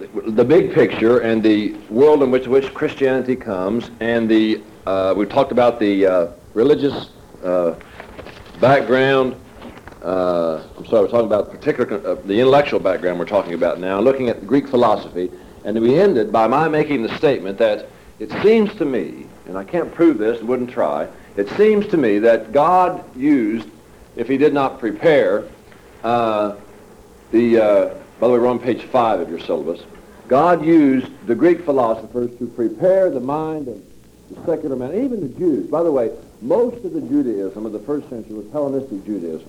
the big picture and the world in which Christianity comes, and we talked about the religious background. I'm sorry, we're talking about the intellectual background we're talking about now, looking at the Greek philosophy, and we ended by my making the statement that it seems to me, and I can't prove this, wouldn't try, it seems to me that God used, if he did not prepare, by the way, we're on page 5 of your syllabus, God used the Greek philosophers to prepare the mind of the secular man, even the Jews. By the way, most of the Judaism of the first century was Hellenistic Judaism.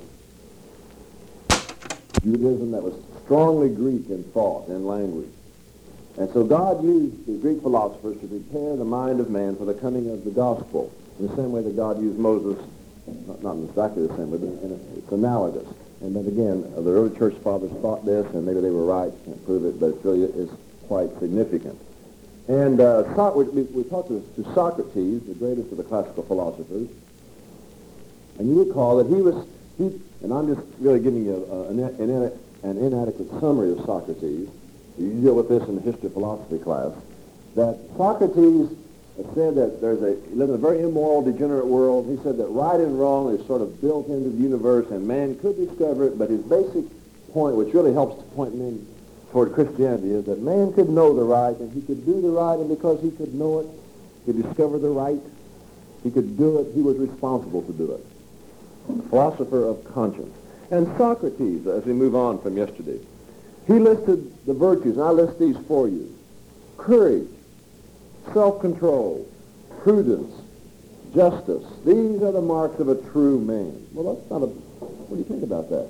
Judaism that was strongly Greek in thought and language. And so God used the Greek philosophers to prepare the mind of man for the coming of the gospel, in the same way that God used Moses, not exactly the same way, but it's analogous. And then again, the early church fathers thought this, and maybe they were right, can't prove it, but it really is quite significant. And we talked to Socrates, the greatest of the classical philosophers, and you recall that and I'm just really giving you an inadequate summary of Socrates. You deal with this in the history of philosophy class, that Socrates said that he lived in a very immoral, degenerate world. He said that right and wrong is sort of built into the universe, and man could discover it, but his basic point, which really helps to point men toward Christianity, is that man could know the right, and he could do the right, and because he could know it, he could discover the right, he could do it, he was responsible to do it. A philosopher of conscience. And Socrates, as we move on from yesterday, he listed the virtues, and I list these for you. Courage, self-control, prudence, justice. These are the marks of a true man. Well, that's not what do you think about that?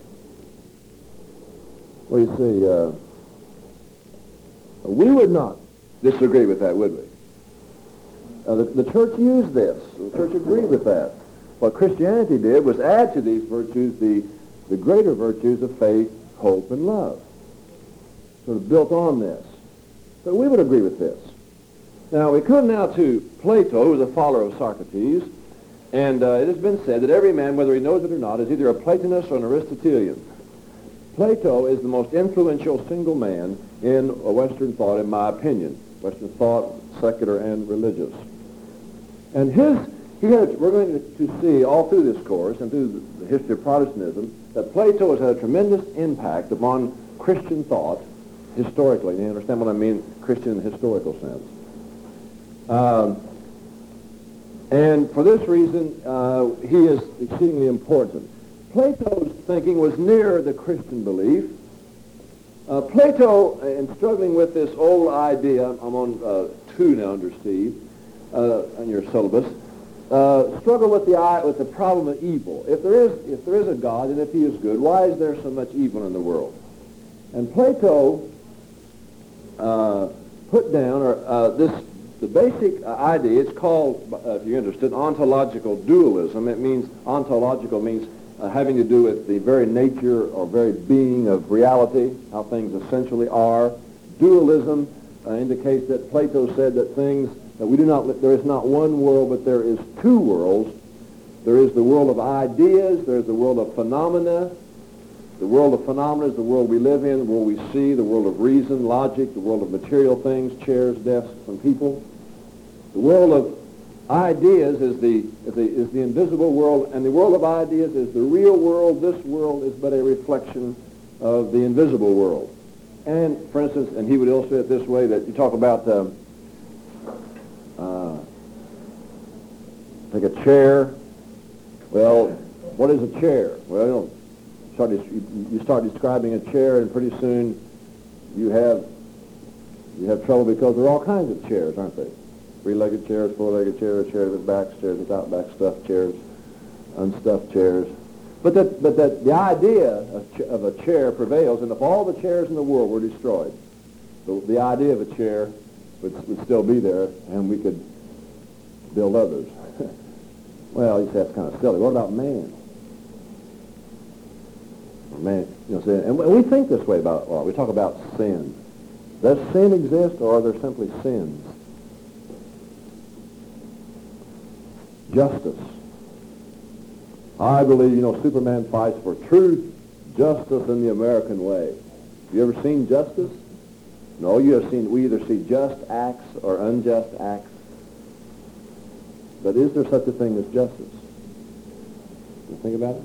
Well, you see, we would not disagree with that, would we? The church used this. The church agreed with that. What Christianity did was add to these virtues the greater virtues of faith, hope, and love. Sort of built on this. So we would agree with this. Now, we come now to Plato, who was a follower of Socrates, and it has been said that every man, whether he knows it or not, is either a Platonist or an Aristotelian. Plato is the most influential single man in Western thought, in my opinion. Western thought, secular and religious. And we're going to see all through this course and through the history of Protestantism that Plato has had a tremendous impact upon Christian thought historically. You understand what I mean, Christian in the historical sense. And for this reason, he is exceedingly important. Plato's thinking was near the Christian belief. Plato, in struggling with this old idea, I'm on 2 now under Steve, on your syllabus, struggle with the problem of evil. If there is a God, and if he is good, why is there so much evil in the world? And Plato put down the basic idea. It's called, if you're interested, ontological dualism. It means ontological means having to do with the very nature or very being of reality, how things essentially are. Dualism indicates that Plato said that there is not one world, but there is 2 worlds. There is the world of ideas, there is the world of phenomena. The world of phenomena is the world we live in, the world we see, the world of reason, logic, the world of material things, chairs, desks, and people. The world of ideas is the invisible world, and the world of ideas is the real world. This world is but a reflection of the invisible world. And, for instance, and he would illustrate it this way, that you talk about take a chair. Well, what is a chair? Well, you start describing a chair, and pretty soon you have trouble because there are all kinds of chairs, aren't they? 3-legged chairs, 4-legged chairs, chairs with backs, chairs without backs, stuffed chairs, unstuffed chairs. But the idea of a chair prevails, and if all the chairs in the world were destroyed, the idea of a chair would still be there, and we could build others. Well, you say that's kind of silly. What about man? Man, and we think this way about art. We talk about sin. Does sin exist, or are there simply sins? Justice. I believe, Superman fights for truth, justice, and the American way. You ever seen justice? No, we either see just acts or unjust acts. But is there such a thing as justice? You think about it?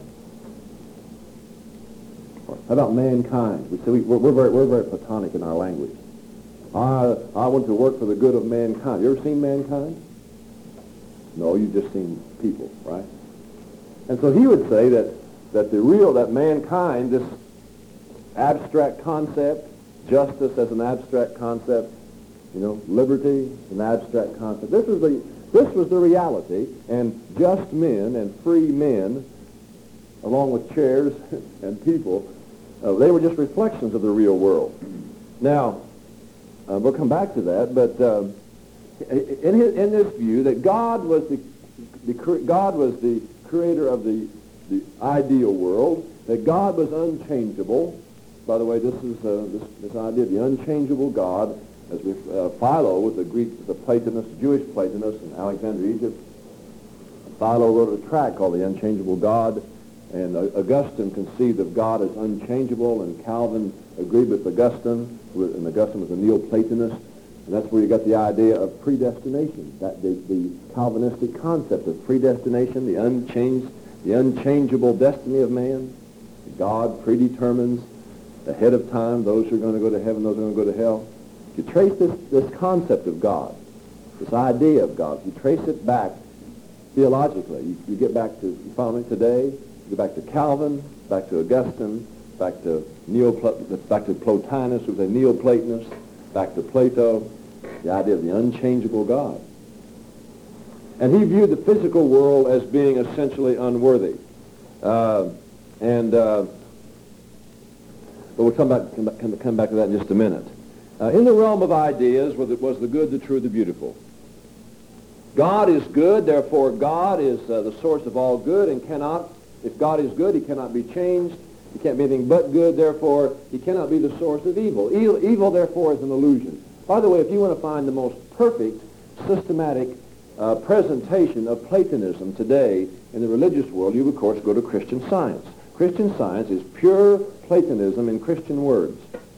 How about mankind? We're very platonic in our language. I want to work for the good of mankind. You ever seen mankind? No, you've just seen people, right? And so he would say that mankind, this abstract concept, justice as an abstract concept, liberty as an abstract concept. This was the reality, and just men and free men, along with chairs and people, they were just reflections of the real world. Now, we'll come back to that, but in this view that God was the creator of the ideal world, that God was unchangeable. By the way, this is this idea of the unchangeable God, as Philo, with the Platonist, Jewish Platonist in Alexandria, Egypt. Philo wrote a tract called The Unchangeable God, and Augustine conceived of God as unchangeable, and Calvin agreed with Augustine, and Augustine was a Neoplatonist, and that's where you got the idea of predestination, that the Calvinistic concept of predestination, the unchangeable destiny of man. God predetermines ahead of time those who are going to go to heaven, those who are going to go to hell. If you trace this concept of God, this idea of God, if you trace it back theologically, you get back to, you follow me, today, you go back to Calvin, back to Augustine, back to Plotinus, who was a Neoplatonist, back to Plato, the idea of the unchangeable God. And he viewed the physical world as being essentially unworthy. But we'll come back to that in just a minute. In the realm of ideas was the good, the true, the beautiful. God is good, therefore God is the source of all good, and if God is good, he cannot be changed. He can't be anything but good, therefore he cannot be the source of evil. Evil, therefore, is an illusion. By the way, if you want to find the most perfect, systematic presentation of Platonism today in the religious world, you, of course, go to Christian Science. Christian Science is pure Platonism in Christian words.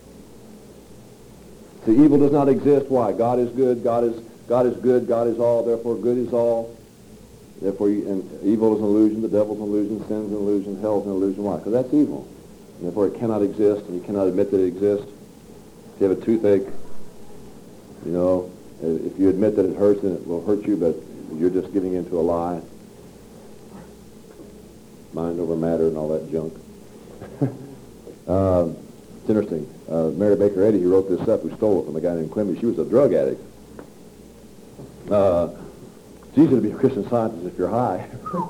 The evil does not exist. Why? God is good. God is good. God is all. Therefore, good is all. Therefore, and evil is an illusion. The devil's an illusion. Sin's an illusion. Hell's an illusion. Why? Because that's evil. And therefore, it cannot exist, and you cannot admit that it exists. If you have a toothache, if you admit that it hurts, then it will hurt you, but you're just getting into a lie. Mind over matter and all that junk. It's interesting. Mary Baker Eddy, who wrote this up, who stole it from a guy named Quimby, she was a drug addict. It's easy to be a Christian Scientist if you're high.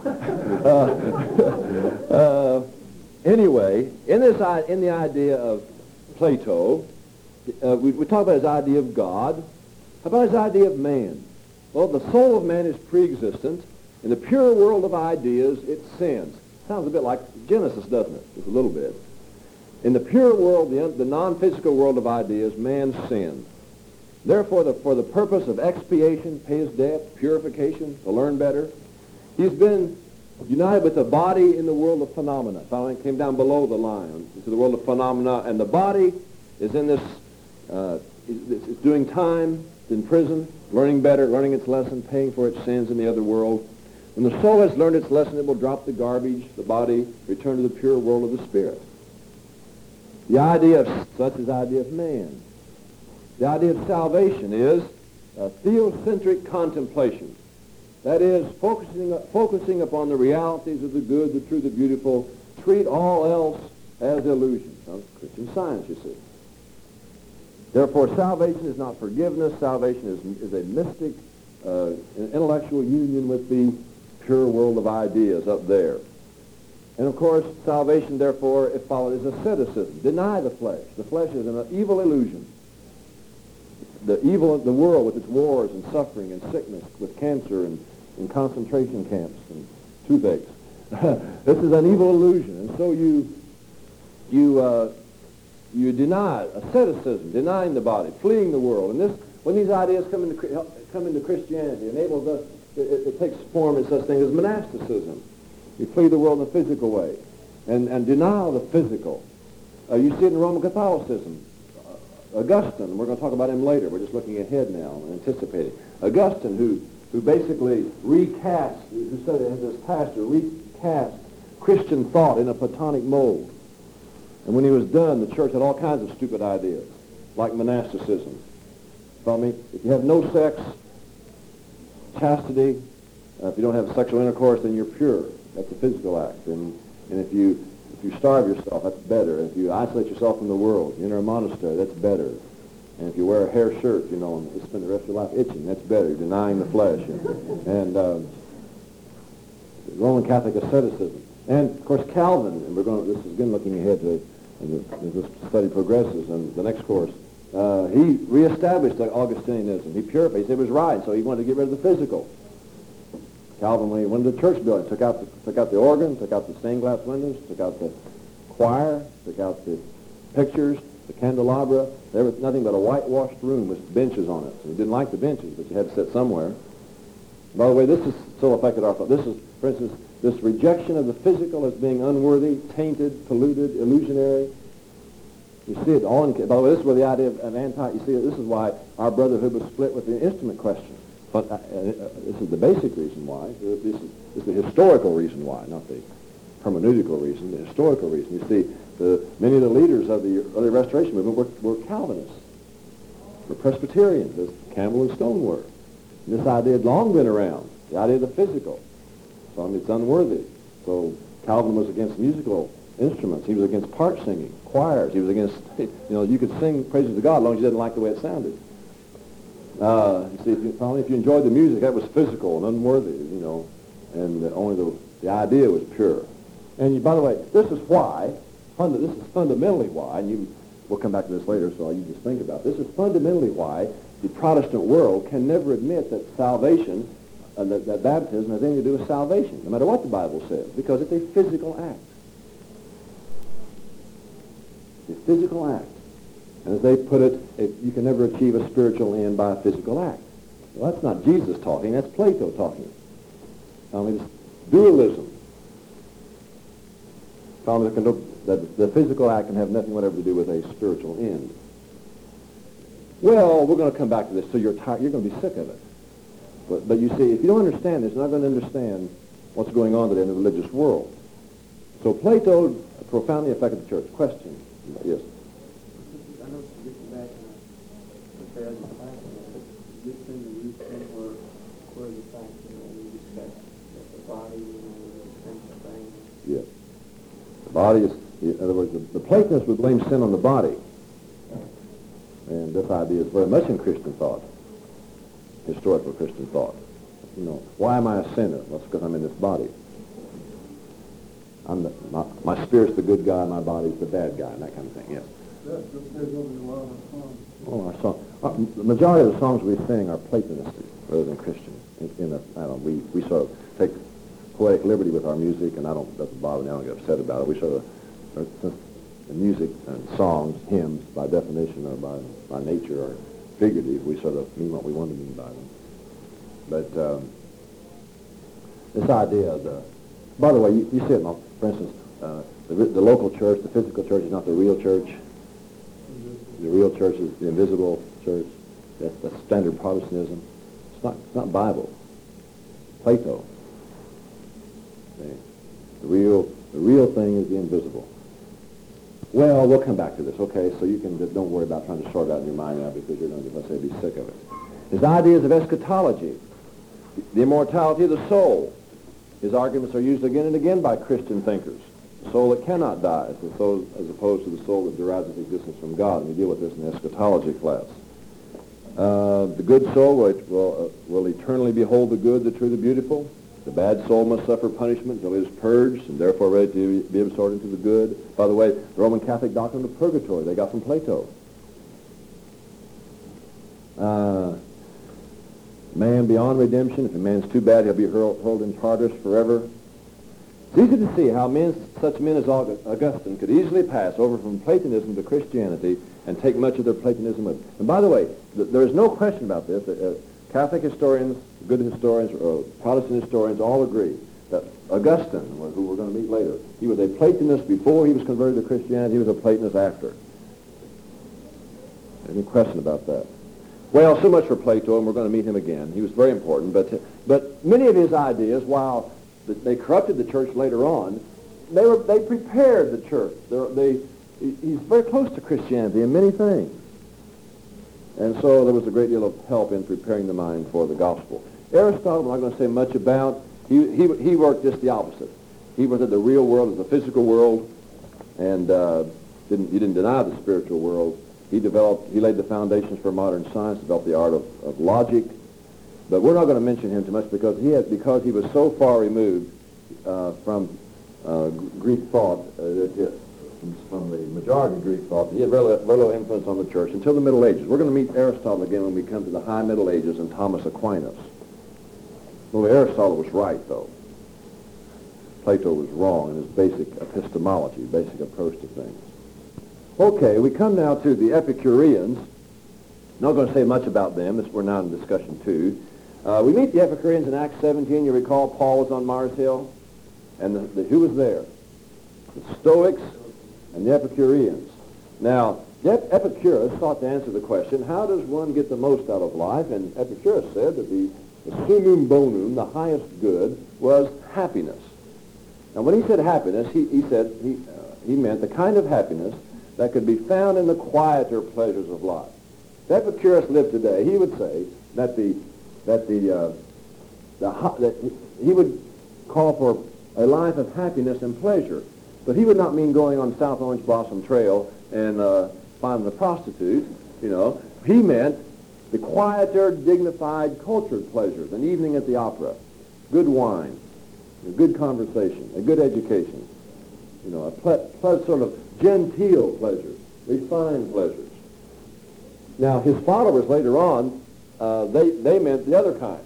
Anyway, in the idea of Plato, we talk about his idea of God. How about his idea of man? Well, the soul of man is pre-existent. In the pure world of ideas, it sins. Sounds a bit like Genesis, doesn't it? Just a little bit. In the pure world, the non-physical world of ideas, man sins. Therefore, for the purpose of expiation, pay his debt, purification, to learn better, he's been united with the body in the world of phenomena. Finally, it came down below the line into the world of phenomena, and the body is in this, it's doing time, it's in prison, learning better, learning its lesson, paying for its sins in the other world. When the soul has learned its lesson, it will drop the garbage, the body, return to the pure world of the spirit. The idea of such is the idea of man. The idea of salvation is theocentric contemplation. That is, focusing upon the realities of the good, the true, the beautiful. Treat all else as illusion. That's Christian Science, you see. Therefore, salvation is not forgiveness. Salvation is a mystic, intellectual union with the pure world of ideas up there. And of course, salvation, therefore, if followed, is asceticism. Deny the flesh. The flesh is an evil illusion. The evil of the world with its wars and suffering and sickness, with cancer and concentration camps and toothaches. This is an evil illusion. And so you deny asceticism, denying the body, fleeing the world. And when these ideas come into Christianity, it enables us, it takes form in such things as monasticism. You flee the world in a physical way and denial of the physical. You see it in Roman Catholicism. Augustine, we're going to talk about him later. We're just looking ahead now and anticipating. Augustine, who basically recast, who said as his pastor, recast Christian thought in a Platonic mold. And when he was done, the church had all kinds of stupid ideas, like monasticism. Follow me? If you have no sex, chastity, if you don't have sexual intercourse, then you're pure. That's a physical act. And if you starve yourself, that's better. If you isolate yourself from the world, you enter a monastery, that's better. And if you wear a hair shirt, and you spend the rest of your life itching, that's better. You're denying the flesh. And Roman Catholic asceticism. And, of course, Calvin, and this is again looking ahead to, as this study progresses in the next course, he reestablished Augustinianism. He purified. He said it was right, so he wanted to get rid of the physical. Calvin, when he went to the church building, took out the organ, took out the stained glass windows, took out the choir, took out the pictures, the candelabra. There was nothing but a whitewashed room with benches on it. So he didn't like the benches, but you had to sit somewhere. By the way, this has so affected our thought. This is, for instance, this rejection of the physical as being unworthy, tainted, polluted, illusionary. You see it all. By the way, this is where the idea of you see, this is why our brotherhood was split with the instrument question. But this is the basic reason why. This is the historical reason why, not the hermeneutical reason, the historical reason. You see, many of the leaders of the early Restoration movement were Calvinists, were Presbyterians, as Campbell and Stone were. And this idea had long been around, the idea of the physical. So it's unworthy. So Calvin was against musical instruments. He was against part singing, choirs. He was against, you could sing praises to God as long as you didn't like the way it sounded. You see, if you enjoyed the music, that was physical and unworthy, and only the idea was pure. And by the way, this is why, this is fundamentally why, and we'll come back to this later, so you just think about it. This is fundamentally why the Protestant world can never admit that salvation, that baptism has anything to do with salvation, no matter what the Bible says, because it's a physical act. It's a physical act. And as they put it, you can never achieve a spiritual end by a physical act. Well, that's not Jesus talking, that's Plato talking. It's dualism. That the physical act can have nothing whatever to do with a spiritual end. Well, we're going to come back to this, so you're tired, you're going to be sick of it. But you see, if you don't understand this, you're not going to understand what's going on today in the religious world. So Plato profoundly affected the church. Question? Yes. I know to get back and prepare the class, this thing that you think were the facts, we discussed that the body, the essential thing. Yes. The body is, in other words, the Platonists would blame sin on the body. And this idea is very much in Christian thought, historical Christian thought. Why am I a sinner? Well, it's because I'm in this body. My spirit's the good guy, my body's the bad guy, and that kind of thing, yes. Our song. The majority of the songs we sing are Platonistic rather than Christian. We sort of take poetic liberty with our music, and doesn't bother me. I don't get upset about it. We sort of, since the music and songs, hymns, by definition or by nature are figurative, we sort of mean what we want to mean by them. But this idea of by the way, you see it, for instance, the local church, the physical church is not the real church. The real church is the invisible church. That's standard Protestantism. It's not Bible. Plato. Okay. The real thing is the invisible. Well, we'll come back to this. Okay, so you can don't worry about trying to sort it out in your mind now because you're going to, let's say, be sick of it. His ideas of eschatology, the immortality of the soul. His arguments are used again and again by Christian thinkers. The soul that cannot die, as opposed to the soul that derives its existence from God. And we deal with this in the eschatology class. The good soul will eternally behold the good, the true, the beautiful. The bad soul must suffer punishment until it is purged and therefore ready to be absorbed into the good. By the way, the Roman Catholic doctrine of purgatory they got from Plato. Man beyond redemption. If a man's too bad, he'll be hurled in Tartarus forever. It's easy to see how such men as Augustine could easily pass over from Platonism to Christianity and take much of their Platonism with. And by the way, there is no question about this. Catholic historians, good historians, Protestant historians all agree that Augustine, who we're going to meet later, he was a Platonist before he was converted to Christianity. He was a Platonist after. Any question about that? Well, so much for Plato, and we're going to meet him again. He was very important, but many of his ideas, while they corrupted the church later on, they prepared the church. He's very close to Christianity in many things. And so there was a great deal of help in preparing the mind for the gospel. Aristotle, I'm not going to say much about. He worked just the opposite. He looked at the real world as the physical world, and he didn't deny the spiritual world. He laid the foundations for modern science, developed the art of logic. But we're not going to mention him too much because he was so far removed from Greek thought, from the majority of Greek thought, he had very little influence on the church until the Middle Ages. We're going to meet Aristotle again when we come to the High Middle Ages and Thomas Aquinas. Well, Aristotle was right, though. Plato was wrong in his basic epistemology, basic approach to things. Okay, we come now to the Epicureans. Not going to say much about them. We're now in discussion 2. We meet the Epicureans in Acts 17. You recall Paul was on Mars Hill, and who was there? The Stoics and the Epicureans. Now, Epicurus sought to answer the question, how does one get the most out of life? And Epicurus said that the summum bonum, the highest good, was happiness. Now, when he said happiness, he meant the kind of happiness that could be found in the quieter pleasures of life. If Epicurus lived today, he would say that he would call for a life of happiness and pleasure, but he would not mean going on South Orange Blossom Trail and finding a prostitute. He meant the quieter, dignified, cultured pleasures, an evening at the opera, good wine, a good conversation, a good education, a sort of genteel pleasures, refined pleasures. Now, his followers later on, they meant the other kind.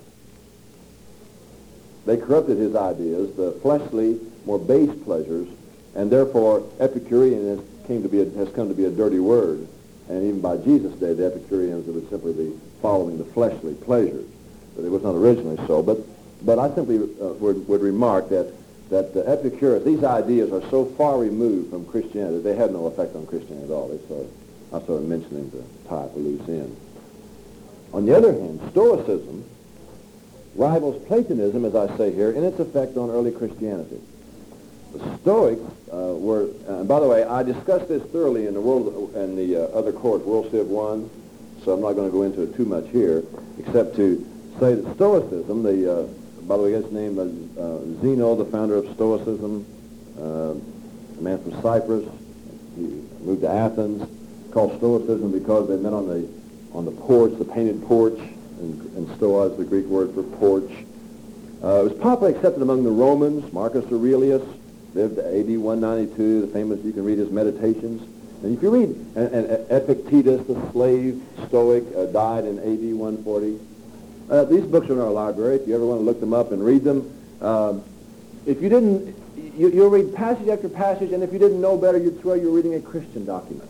They corrupted his ideas, the fleshly, more base pleasures, and therefore Epicurean has come to be a dirty word. And even by Jesus' day, the Epicureans would simply be following the fleshly pleasures. But it was not originally so. But I simply would remark that Epicurus, these ideas are so far removed from Christianity, they had no effect on Christianity at all. I started mentioning to tie up a loose end. On the other hand, Stoicism rivals Platonism, as I say here, in its effect on early Christianity. The Stoics were, and by the way, I discussed this thoroughly in the other course, World Civ 1, so I'm not going to go into it too much here, except to say that Stoicism, by the way, his name was Zeno, the founder of Stoicism, a man from Cyprus. He moved to Athens, called Stoicism because they met on the porch, the painted porch, and stoa is the Greek word for porch. It was popularly accepted among the Romans. Marcus Aurelius lived AD 192, the famous, you can read his Meditations. And if you read, and Epictetus, the slave Stoic, died in AD 140. These books are in our library. If you ever want to look them up and read them. If you didn't, you'll read passage after passage, and if you didn't know better, you'd swear you were reading a Christian document.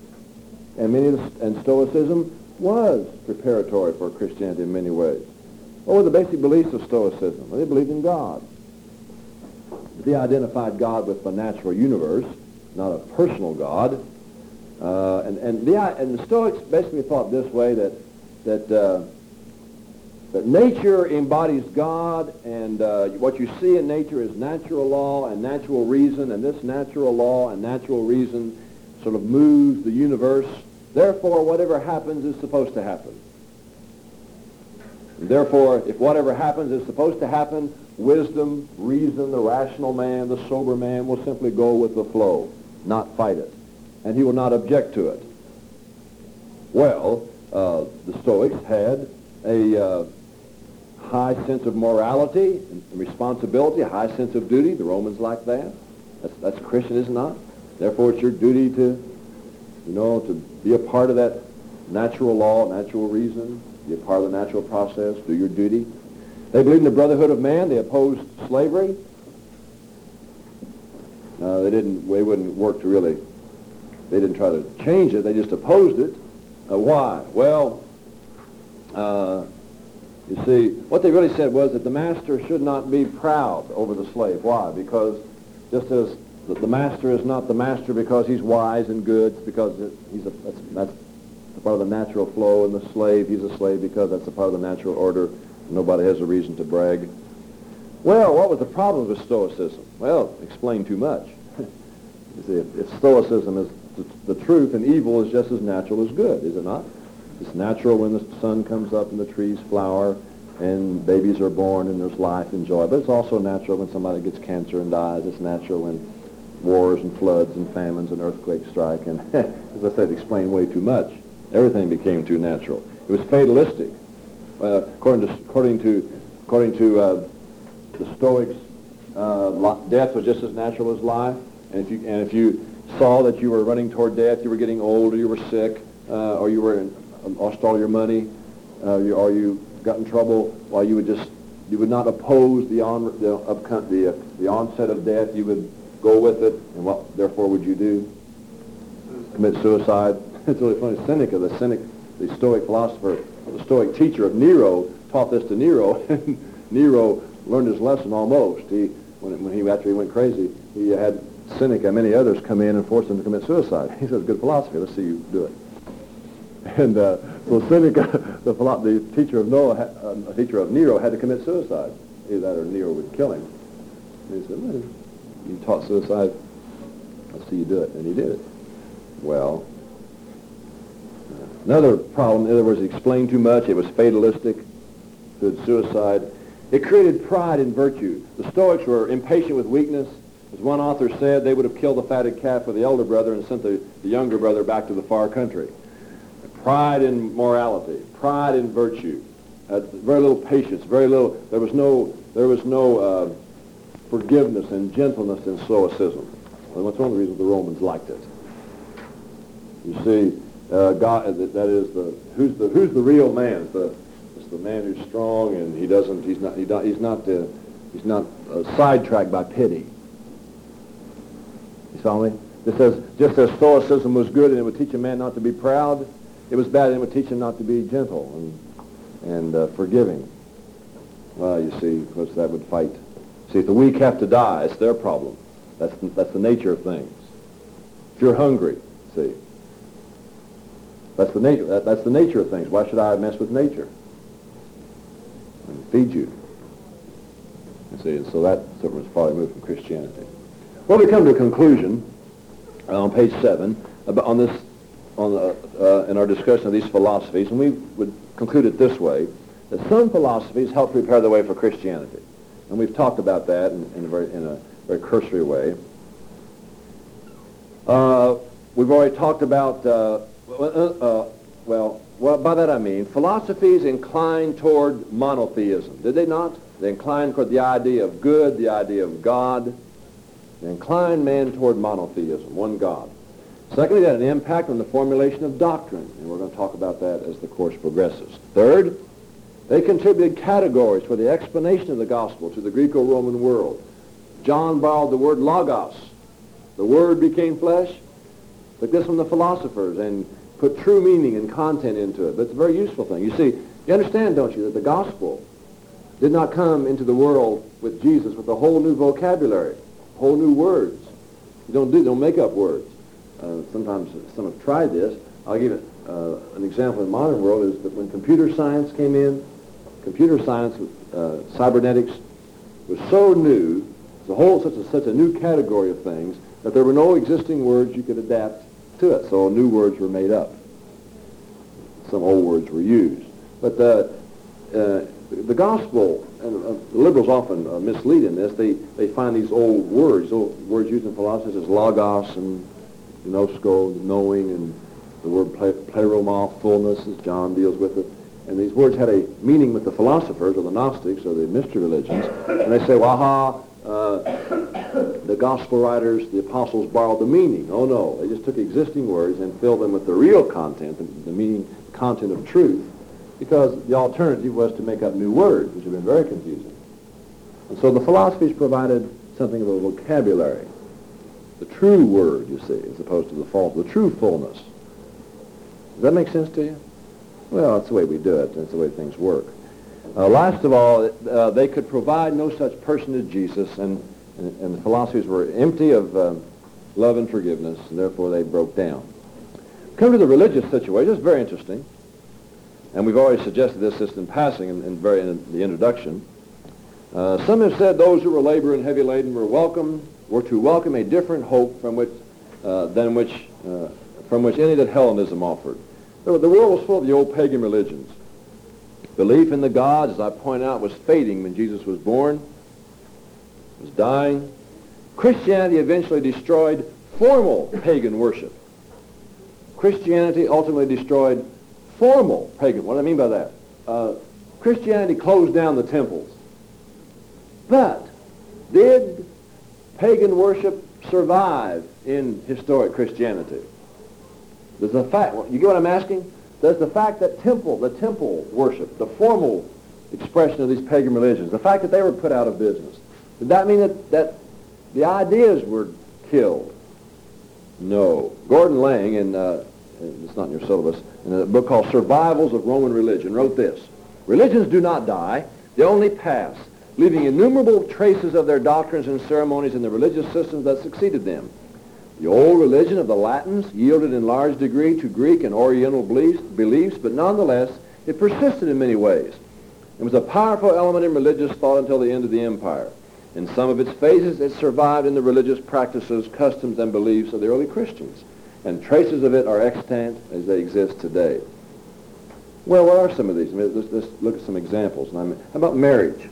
And Stoicism was preparatory for Christianity in many ways. What were the basic beliefs of Stoicism? Well, they believed in God. They identified God with the natural universe, not a personal God. And the Stoics basically thought this way, that nature embodies God, and what you see in nature is natural law and natural reason, and this natural law and natural reason sort of moves the universe. Therefore, whatever happens is supposed to happen. And therefore, if whatever happens is supposed to happen, wisdom, reason, the rational man, the sober man will simply go with the flow, not fight it. And he will not object to it. Well, the Stoics had a high sense of morality and responsibility, a high sense of duty. The Romans like that. That's Christian, is it not? Therefore, it's your duty to be a part of that natural law, natural reason, be a part of the natural process, do your duty. They believed in the brotherhood of man. They opposed slavery. They wouldn't work to really, they didn't try to change it. They just opposed it. Why? Well, you see, what they really said was that the master should not be proud over the slave. Why? Because just as the master is not the master because he's wise and good, because that's It's a part of the natural flow, and the slave, he's a slave because that's a part of the natural order. Nobody has a reason to brag. Well, what was the problem with Stoicism? Well, explain too much. You see, if Stoicism is the truth, and evil is just as natural as good, is it not? It's natural when the sun comes up and the trees flower and babies are born and there's life and joy. But it's also natural when somebody gets cancer and dies. It's natural when wars and floods and famines and earthquakes strike. And as I said, explain way too much. Everything became too natural. It was fatalistic. According to the Stoics, death was just as natural as life. And if you saw that you were running toward death, you were getting old, or you were sick, or you were lost all your money, or you got in trouble, well, you would not oppose the onset of death. You would go with it, and what therefore would you do? Commit suicide. It's really funny. Seneca, the Stoic philosopher, the Stoic teacher of Nero, taught this to Nero, and Nero learned his lesson almost. After he went crazy, he had Seneca and many others come in and force him to commit suicide. He said, "Good philosophy. Let's see you do it." And so Seneca, the teacher of Nero, had to commit suicide. Either that or Nero would kill him. And he said, "Well, you taught suicide. Let's see you do it." And he did it. Well, another problem, in other words, he explained too much. It was fatalistic. Good suicide. It created pride in virtue. The Stoics were impatient with weakness. As one author said, they would have killed the fatted calf for the elder brother and sent the younger brother back to the far country. Pride in morality, pride in virtue, very little patience, very little. There was no forgiveness and gentleness in Stoicism. And that's one of the reasons the Romans liked it. You see, God, that is who's the real man? It's the man who's strong, and he's not sidetracked by pity. You follow me? It says, just as Stoicism was good and it would teach a man not to be proud, it was bad and it would teach him not to be gentle and forgiving. Well, you see, because that would fight. See, if the weak have to die, it's their problem. That's the nature of things. If you're hungry, see, that's the nature. That's the nature of things. Why should I mess with nature? And feed you. You see, and so that sort of was far removed from Christianity. Well, we come to a conclusion on page 7 in our discussion of these philosophies, and we would conclude it this way: that some philosophies help prepare the way for Christianity, and we've talked about that in a very cursory way. We've already talked about well, by that I mean philosophies inclined toward monotheism. Did they not? They inclined toward the idea of good, the idea of God. They inclined man toward monotheism, one God. Secondly, they had an impact on the formulation of doctrine, and we're going to talk about that as the course progresses. Third, they contributed categories for the explanation of the gospel to the Greco-Roman world. John borrowed the word logos. The word became flesh. Took this from the philosophers and put true meaning and content into it. But it's a very useful thing. You see, you understand, don't you, that the gospel did not come into the world with Jesus with a whole new vocabulary, whole new words. You don't make up words. Sometimes some have tried this. I'll give it an example in the modern world is that when computer science came in, computer science, cybernetics, was so new, such a new category of things, that there were no existing words you could adapt to it. So new words were made up. Some old words were used. But the gospel, and the liberals often mislead in this, they find these old words used in philosophy as logos and gnosko, knowing, and the word pleroma, fullness, as John deals with it. And these words had a meaning with the philosophers or the Gnostics or the mystery religions. And they say, well, the gospel writers, the apostles borrowed the meaning. Oh, no. They just took existing words and filled them with the real content, the meaning, content of truth, because the alternative was to make up new words, which have been very confusing. And so the philosophies provided something of a vocabulary, the true word, you see, as opposed to the false, the true fullness. Does that make sense to you? Well, that's the way we do it. That's the way things work. Last of all, they could provide no such person as Jesus, and the philosophies were empty of love and forgiveness, and therefore they broke down. Come to the religious situation. It's very interesting. And we've already suggested this just in passing in the introduction. Some have said those who were laboring and heavy laden were to welcome a different hope from which any that Hellenism offered. The world was full of the old pagan religions. Belief in the gods, as I point out, was fading when Jesus was born, was dying. Christianity eventually destroyed formal pagan worship. Christianity ultimately destroyed formal pagan. What do I mean by that? Christianity closed down the temples. But did pagan worship survive in historic Christianity? Does the fact, you get what I'm asking? Does the fact that the temple worship, the formal expression of these pagan religions, the fact that they were put out of business, did that mean that the ideas were killed? No. Gordon Lang, it's not in your syllabus, in a book called Survivals of Roman Religion, wrote this: religions do not die, they only pass, leaving innumerable traces of their doctrines and ceremonies in the religious systems that succeeded them. The old religion of the Latins yielded in large degree to Greek and Oriental beliefs, but nonetheless, it persisted in many ways. It was a powerful element in religious thought until the end of the empire. In some of its phases, it survived in the religious practices, customs, and beliefs of the early Christians, and traces of it are extant as they exist today. Well, what are some of these? Let's look at some examples. How about marriage?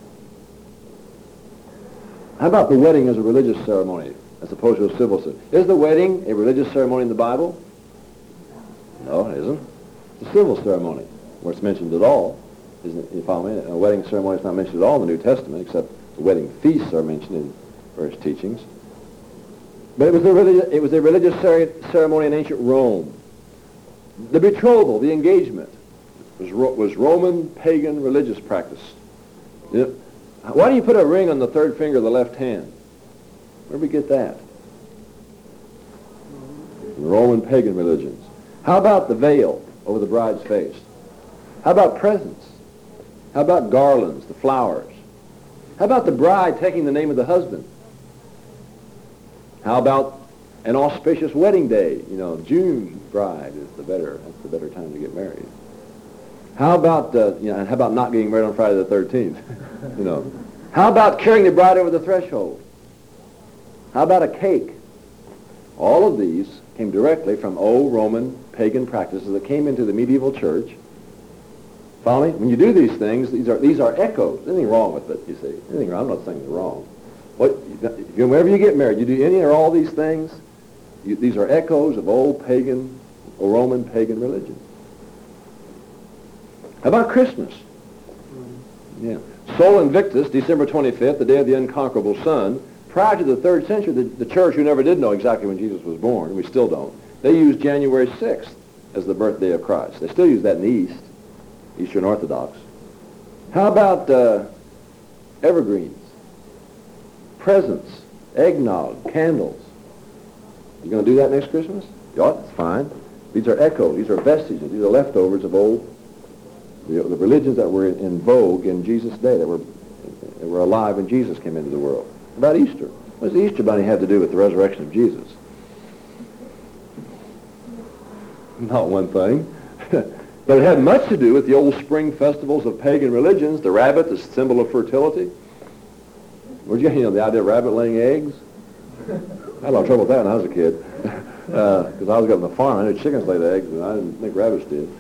How about the wedding as a religious ceremony as opposed to a civil ceremony? Is the wedding a religious ceremony in the Bible? No, it isn't. It's a civil ceremony where it's mentioned at all. Isn't it? You follow me? A wedding ceremony is not mentioned at all in the New Testament, except the wedding feasts are mentioned in various teachings. But it was a religious ceremony in ancient Rome. The betrothal, the engagement, was Roman pagan religious practice. Why do you put a ring on the third finger of the left hand? Where did we get that? The Roman pagan religions. How about the veil over the bride's face? How about presents? How about garlands, the flowers? How about the bride taking the name of the husband? How about an auspicious wedding day? June bride is that's the better time to get married. How about how about not getting married on Friday the 13th? How about carrying the bride over the threshold? How about a cake? All of these came directly from old Roman pagan practices that came into the medieval church. Follow me? When you do these things, these are echoes. There's nothing wrong with it, you see. Anything wrong? I'm not saying it's wrong. Whenever you get married, you do any or all these things, these are echoes of old pagan or Roman pagan religion. How about Christmas? Yeah. Sol Invictus, December 25th, the day of the unconquerable sun. Prior to the 3rd century, the church, who never did know exactly when Jesus was born, we still don't, they used January 6th as the birthday of Christ. They still use that in the East, Eastern Orthodox. How about evergreens, presents, eggnog, candles? You going to do that next Christmas? Yeah, that's fine. These are echoes. These are vestiges. These are leftovers of the religions that were in vogue in Jesus' day, that were alive when Jesus came into the world. About Easter. What does the Easter bunny have to do with the resurrection of Jesus? Not one thing. But it had much to do with the old spring festivals of pagan religions. The rabbit, the symbol of fertility. Where'd you get the idea of rabbit laying eggs? I had a lot of trouble with that when I was a kid. Because I was up on the farm. I knew chickens laid eggs, but I didn't think rabbits did.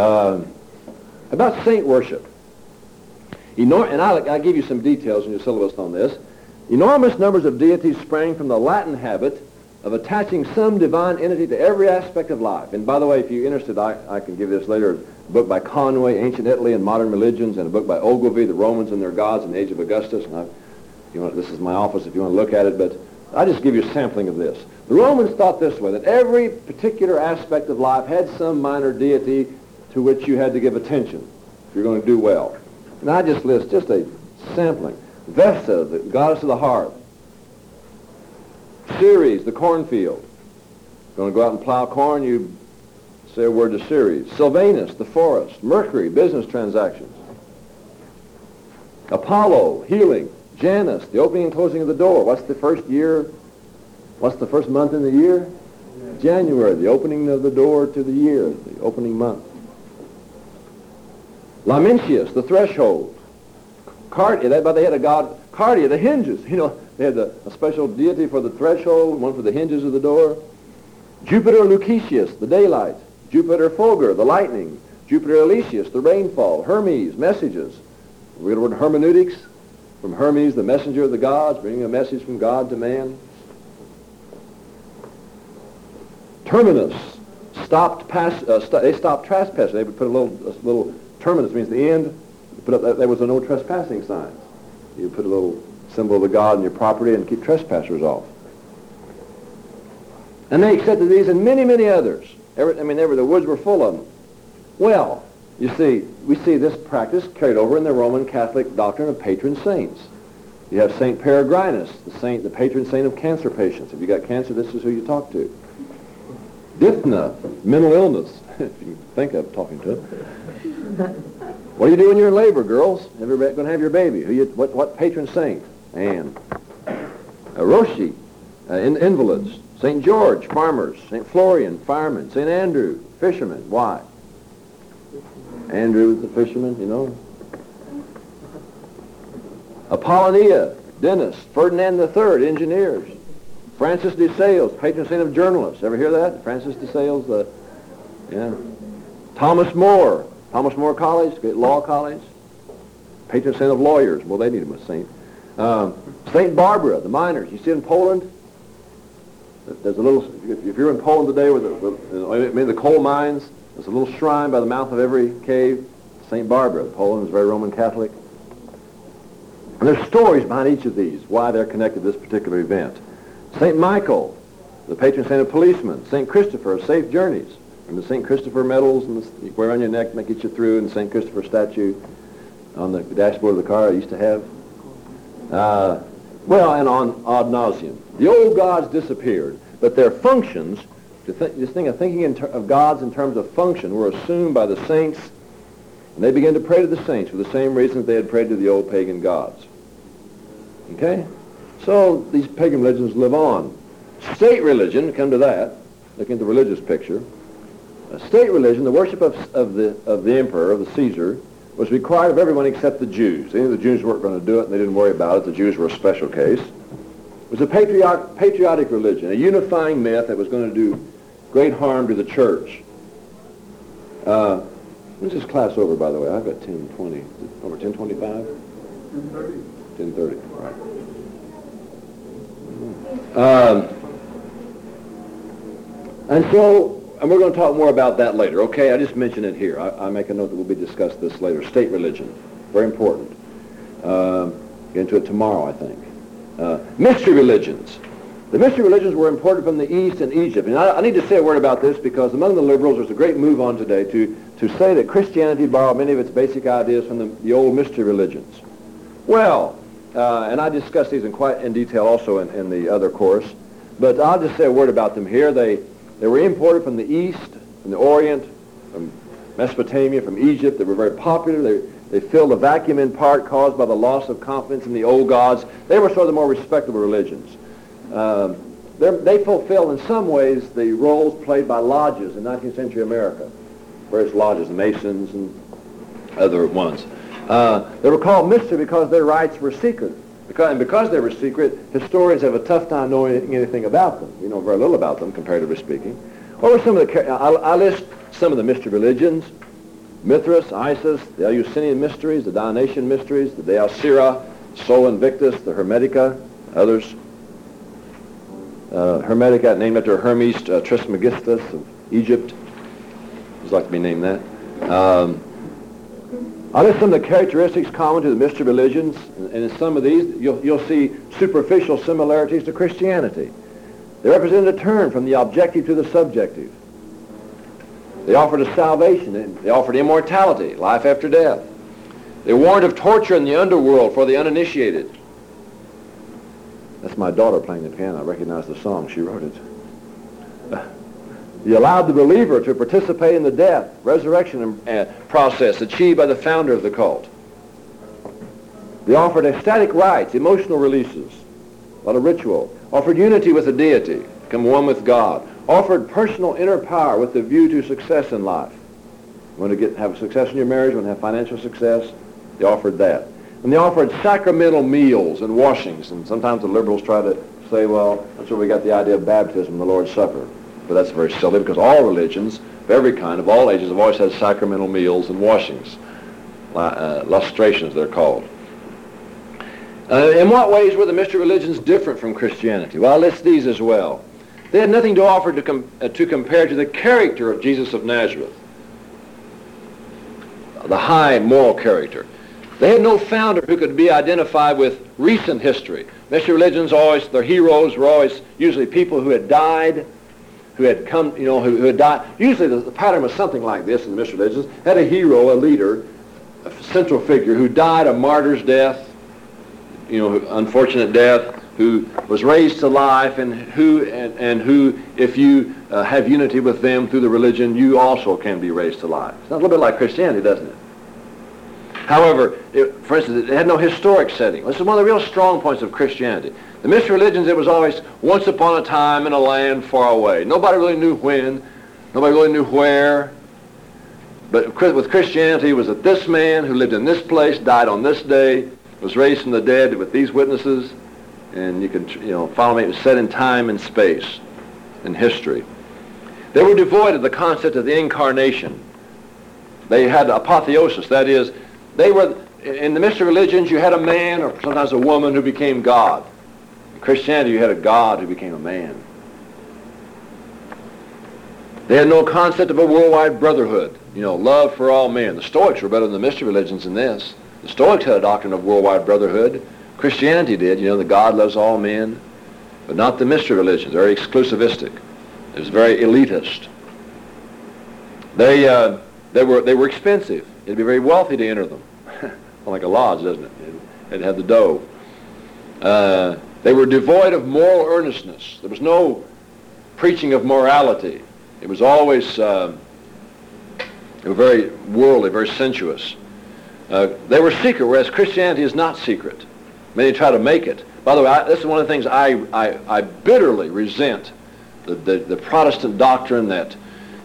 About saint worship. And I'll give you some details in your syllabus on this. Enormous numbers of deities sprang from the Latin habit of attaching some divine entity to every aspect of life. And by the way, if you're interested, I can give this later, a book by Conway, Ancient Italy and Modern Religions, and a book by Ogilvy, The Romans and Their Gods in the Age of Augustus. And this is my office if you want to look at it, but I'll just give you a sampling of this. The Romans thought this way, that every particular aspect of life had some minor deity to which you had to give attention if you're going to do well. And I just list just a sampling. Vesta, the goddess of the harp. Ceres, the cornfield. Going to go out and plow corn, you say a word to Ceres. Sylvanus, the forest. Mercury, business transactions. Apollo, healing. Janus, the opening and closing of the door. What's the first month in the year? January, the opening of the door to the year, the opening month. Lamentius, the threshold. Cardia, but they had a god, Cardia, the hinges. You know, they had a special deity for the threshold, one for the hinges of the door. Jupiter Lucretius, the daylight. Jupiter Fulgur, the lightning. Jupiter Elysius, the rainfall. Hermes, messages. We get the word hermeneutics from Hermes, the messenger of the gods, bringing a message from God to man. Terminus, they stopped trespassing. They would put a little terminus, means the end. Put up, there was no trespassing signs. You put a little symbol of the god on your property and keep trespassers off. And they accepted these and many, many others. The woods were full of them. Well, you see, we see this practice carried over in the Roman Catholic doctrine of patron saints. You have St. Peregrinus, the patron saint of cancer patients. If you got cancer, this is who you talk to. Diphna, mental illness, if you can think of talking to him. What are you doing? You're in labor, girls. You're going to have your baby. What patron saint? Anne. Roshi, invalids. St. George, farmers. St. Florian, firemen. St. Andrew, fishermen. Why? Andrew was the fisherman, you know. Apollonia, dentists. Ferdinand III, engineers. Francis de Sales, patron saint of journalists. Ever hear that? Francis de Sales, yeah. Thomas More College, great law college. Patron saint of lawyers. Well, they need him a saint. St. Barbara, the miners. You see in Poland? There's a little, if you're in Poland today with the coal mines, there's a little shrine by the mouth of every cave. St. Barbara. Poland is very Roman Catholic. And there's stories behind each of these, why they're connected to this particular event. St. Michael, the patron saint of policemen. St. Christopher of safe journeys. And the St. Christopher medals you wear on your neck, make it you through, and the St. Christopher statue on the dashboard of the car I used to have. And on ad nauseum. The old gods disappeared, but their functions, this thing of thinking of gods in terms of function, were assumed by the saints, and they began to pray to the saints for the same reasons they had prayed to the old pagan gods. Okay? So these pagan religions live on. State religion, come to that, looking at the religious picture. State religion, the worship of the emperor, of the Caesar, was required of everyone except the Jews. They knew the Jews weren't going to do it, and they didn't worry about it. The Jews were a special case. It was a patriotic religion, a unifying myth that was going to do great harm to the church. When's this class over, by the way? I've got 10:20. Over 10:25? 10:30. 10:30, right. And we're going to talk more about that later, okay? I just mentioned it here. I make a note that we'll be discussing this later. State religion, very important. Get into it tomorrow, I think. Mystery religions. The mystery religions were imported from the East and Egypt. And I need to say a word about this because among the liberals there's a great move on today to say that Christianity borrowed many of its basic ideas from the old mystery religions. Well, and I discussed these in detail also in the other course, but I'll just say a word about them here. They were imported from the East, from the Orient, from Mesopotamia, from Egypt. They were very popular. They filled a vacuum in part caused by the loss of confidence in the old gods. They were sort of the more respectable religions. They fulfill in some ways the roles played by lodges in 19th century America. Various lodges, the Masons and other ones. They were called mystery because their rites were secret. Because they were secret, historians have a tough time knowing anything about them. We know very little about them, comparatively speaking. What were some of the... I list some of the mystery religions. Mithras, Isis, the Eleusinian mysteries, the Dionysian mysteries, the Deosira, Sol Invictus, the Hermetica, others. Hermetica, named after Hermes Trismegistus of Egypt. Would like to be named that. I list some of the characteristics common to the mystery religions, and in some of these you'll see superficial similarities to Christianity. They represent a turn from the objective to the subjective. They offered a salvation. They offered immortality, life after death. They warned of torture in the underworld for the uninitiated. That's my daughter playing the piano. I recognize the song. She wrote it. He allowed the believer to participate in the death, resurrection process achieved by the founder of the cult. They offered ecstatic rites, emotional releases, a lot of ritual. Offered unity with the deity, become one with God. offered personal inner power with the view to success in life. You want to have success in your marriage, you want to have financial success, they offered that. And they offered sacramental meals and washings, and sometimes the liberals try to say, well, that's where we got the idea of baptism, the Lord's Supper. But that's very silly, because all religions of every kind, of all ages, have always had sacramental meals and washings, lustrations they're called. In what ways were the mystery religions different from Christianity? Well, I list these as well. They had nothing to offer to compare to the character of Jesus of Nazareth, the high moral character. They had no founder who could be identified with recent history. Mystery religions always, their heroes were always usually people who had died, who had come, who had died. Usually the pattern was something like this in the mystery religions. Had a hero, a leader, a central figure who died a martyr's death, unfortunate death, who was raised to life, and who, if you have unity with them through the religion, you also can be raised to life. It's a little bit like Christianity, doesn't it? However, for instance, it had no historic setting. This is one of the real strong points of Christianity. The mystery religions, it was always once upon a time in a land far away. Nobody really knew when. Nobody really knew where. But with Christianity, it was that this man who lived in this place, died on this day, was raised from the dead with these witnesses, and you can, follow me. It was set in time and space, in history. They were devoid of the concept of the incarnation. They had apotheosis. That is, they were, in the mystery religions, you had a man or sometimes a woman who became God. In Christianity, you had a God who became a man. They had no concept of a worldwide brotherhood, love for all men. The Stoics were better than the mystery religions in this. The Stoics had a doctrine of worldwide brotherhood. Christianity did, that God loves all men, but not the mystery religions. Very exclusivistic. It was very elitist. They were expensive. It'd be very wealthy to enter them. Like a lodge, doesn't it? It had the dough. They were devoid of moral earnestness. There was no preaching of morality. It was always, they were very worldly, very sensuous. They were secret, whereas Christianity is not secret. Many try to make it. By the way, this is one of the things I bitterly resent, the Protestant doctrine that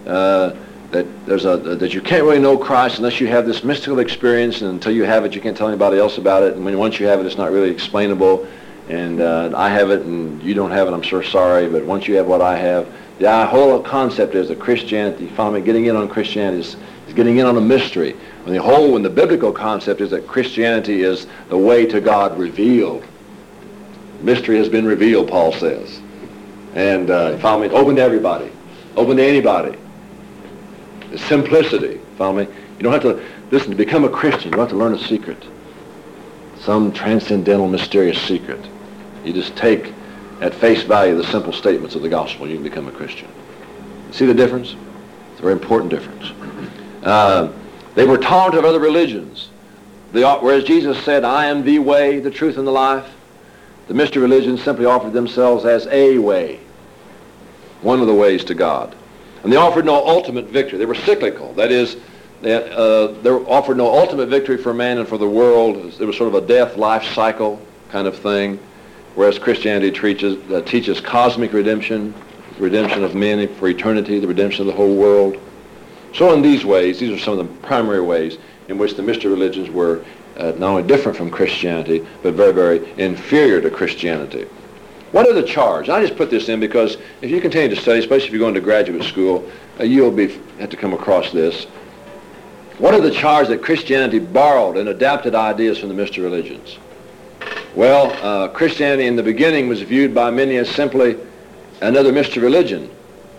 that you can't really know Christ unless you have this mystical experience, and until you have it, you can't tell anybody else about it. And once you have it, it's not really explainable. And I have it, and you don't have it. I'm sure sorry, but once you have what I have, the whole concept is that Christianity, follow me, getting in on Christianity is getting in on a mystery. When the biblical concept is that Christianity is the way to God revealed. Mystery has been revealed, Paul says. And follow me, open to everybody, open to anybody. The simplicity, follow me. You don't have to, listen, to become a Christian, you don't have to learn a secret. Some transcendental, mysterious secret. You just take at face value the simple statements of the gospel, you can become a Christian. See the difference? It's a very important difference. They were tolerant of other religions. Whereas Jesus said, I am the way, the truth, and the life, the mystery religions simply offered themselves as a way, one of the ways to God. And they offered no ultimate victory. They were cyclical. That is, they offered no ultimate victory for man and for the world. It was sort of a death-life cycle kind of thing, whereas Christianity teaches cosmic redemption, the redemption of men for eternity, the redemption of the whole world. So in these ways, these are some of the primary ways in which the mystery religions were not only different from Christianity, but very, very inferior to Christianity. What are the charge? I just put this in because if you continue to study, especially if you're going to graduate school, you'll have to come across this. What are the charge that Christianity borrowed and adapted ideas from the mystery religions? Well, Christianity in the beginning was viewed by many as simply another mystery religion.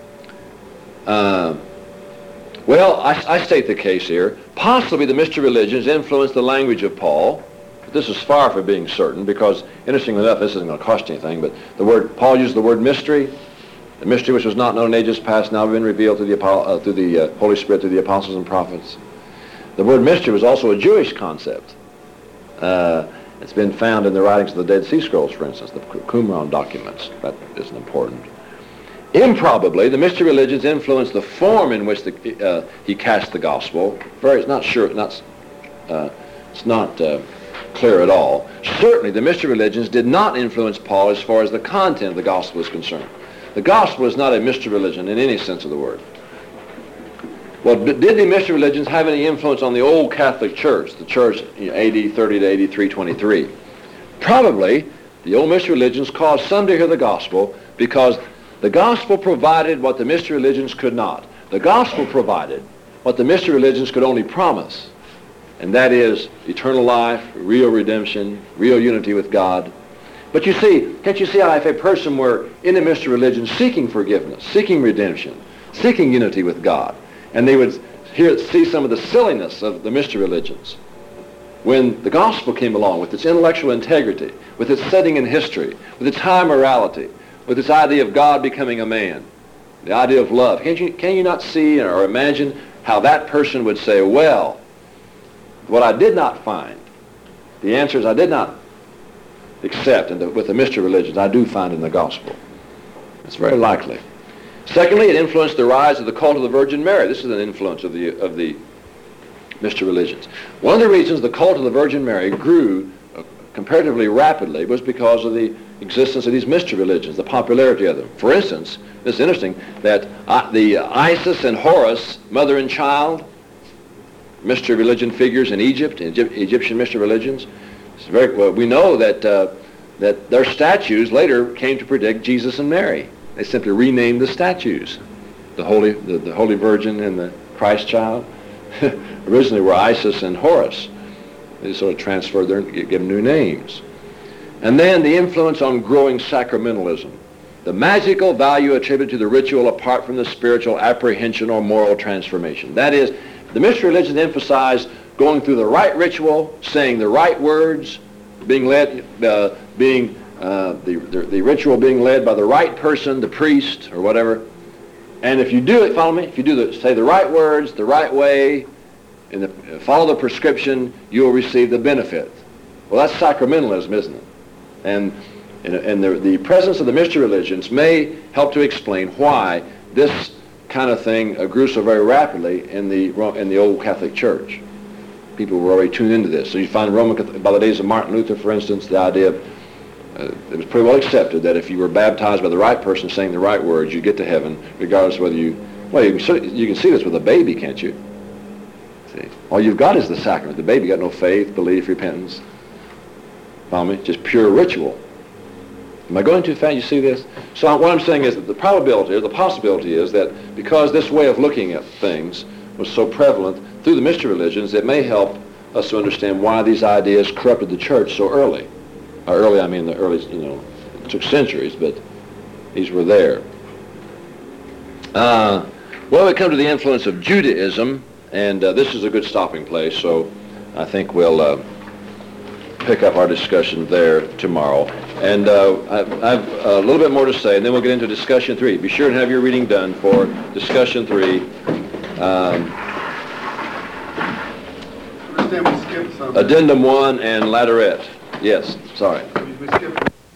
Well, I state the case here. Possibly the mystery religions influenced the language of Paul. But this is far from being certain because, interestingly enough, this isn't going to cost you anything, but Paul used the word mystery. The mystery which was not known in ages past now been revealed through the Holy Spirit, through the apostles and prophets. The word mystery was also a Jewish concept. It's been found in the writings of the Dead Sea Scrolls, for instance, the Qumran documents. That isn't important. Improbably, the mystery religions influenced the form in which he cast the gospel. It's not sure. It's not clear at all. Certainly, the mystery religions did not influence Paul as far as the content of the gospel is concerned. The gospel is not a mystery religion in any sense of the word. Well, did the mystery religions have any influence on the old Catholic Church, the church AD 30 to AD 323? Probably the old mystery religions caused some to hear the gospel because the gospel provided what the mystery religions could not. The gospel provided what the mystery religions could only promise, and that is eternal life, real redemption, real unity with God. But you see, can't you see how if a person were in a mystery religion seeking forgiveness, seeking redemption, seeking unity with God, and they would see some of the silliness of the mystery religions, when the gospel came along with its intellectual integrity, with its setting in history, with its high morality, with its idea of God becoming a man, the idea of love, can you not see or imagine how that person would say, well, what I did not find, the answers I did not accept with the mystery religions, I do find in the gospel. It's very likely. Secondly, it influenced the rise of the cult of the Virgin Mary. This is an influence of the mystery religions. One of the reasons the cult of the Virgin Mary grew comparatively rapidly was because of the existence of these mystery religions, the popularity of them. For instance, this is interesting, that the Isis and Horus, mother and child, mystery religion figures in Egypt, Egyptian mystery religions, we know that their statues later came to predict Jesus and Mary. They simply renamed the statues. The Holy Virgin and the Christ child originally were Isis and Horus. They sort of transferred give them new names. And then the influence on growing sacramentalism. The magical value attributed to the ritual apart from the spiritual apprehension or moral transformation. That is, the mystery religions emphasize going through the right ritual, saying the right words, being led, the ritual being led by the right person, the priest or whatever. And if you do it, follow me, if you say the right words, the right way, and follow the prescription, you will receive the benefit. Well, that's sacramentalism, isn't it? And the presence of the mystery religions may help to explain why this kind of thing grew so very rapidly in the old Catholic Church. People were already tuned into this. So you find by the days of Martin Luther, for instance, the idea of it was pretty well accepted that if you were baptized by the right person saying the right words, you get to heaven, regardless of whether you can see this with a baby, can't you? See, all you've got is the sacrament. The baby got no faith, belief, repentance. Follow me? Just pure ritual. Am I going too fast? You see this? So what I'm saying is that the probability or the possibility is that because this way of looking at things was so prevalent through the mystery religions, it may help us to understand why these ideas corrupted the church so early. Early, I mean the early, it took centuries, but these were there. Well, we come to the influence of Judaism, and this is a good stopping place, so I think we'll pick up our discussion there tomorrow. And I've a little bit more to say, and then we'll get into discussion 3. Be sure to have your reading done for discussion 3. Addendum 1 and Laterette. Yes, sorry. We skipped